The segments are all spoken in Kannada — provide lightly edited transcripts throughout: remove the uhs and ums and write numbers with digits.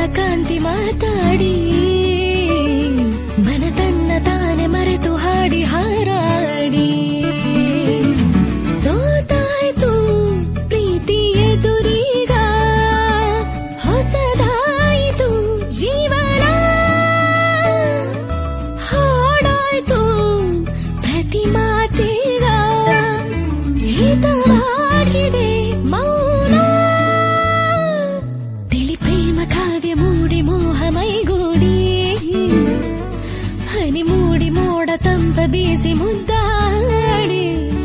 ಕಾಂತಿ ಮಾತಾಡಿ ಮನ ತನ್ನ ತಾನೆ ಮರೆತು ಹಾಡಿ ಹಾರಾಡಿ ಸೋತಾಯ್ತು ಪ್ರೀತಿ ಎದುರೀಗ ಹೊಸದಾಯಿತು ಜೀವನ ಹಾಡಾಯ್ತು ಪ್ರತಿ ಮಾತೀಗ ಹಿತವಾಗಿದೆ ಮೌನ ತಿಳಿ ಪ್ರೇಮ ಕಾವ್ಯ ಮೂಡಿ ಮೋಹ ಮೈಗೂಡಿ ಹನಿ ಮೂಡಿ ಮೋಡ ತಂಪ ಬೀಸಿ ಮುದ್ದಾಡಿ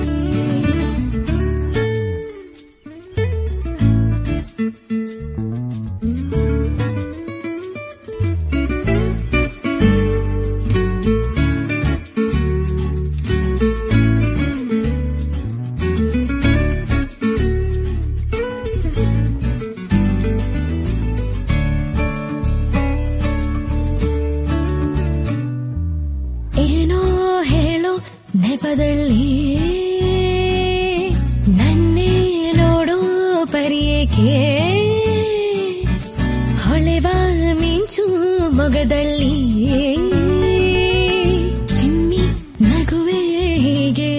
ಏನೋ ಹೇಳೋ ನೆಪದಲ್ಲಿ ನನ್ನೇ ನೋಡೋ ಪರಿಯೇಕೆ ಹೊಳೆವ ಮಿಂಚು ಮೊಗದಲ್ಲಿ ಚಿಮ್ಮಿ ನಗುವೆ ಹೀಗೆ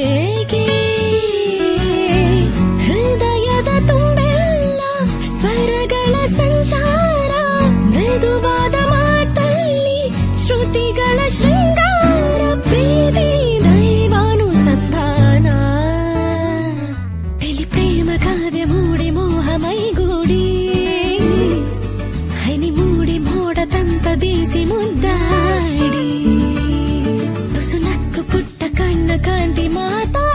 ಹೃದಯದ ತುಂಬೆಲ್ಲ ಸ್ವರಗಳ ಸಂಚಾರ ಮೃದುವಾದ ಮಾತಲ್ಲಿ ಶ್ರುತಿಗಳ ಶೃಂಗಾರ ಪ್ರೀತಿ ದೈವಾನುಸಂಧಾನ ತಿಳಿ ಪ್ರೇಮ ಕಾವ್ಯ ಮೂಡಿ ಮೋಹ ಮೈಗೂಡಿ ಹನಿ ಮೂಡಿ ಮೋಡ ತಂಪ ಬೀಸಿ ಮುದ್ದಾಡಿ ತುಸು ನಕ್ಕು ಪುಟ್ಟ ಕಣ್ಣ ಕಾಂತಿ ಮಾತಾ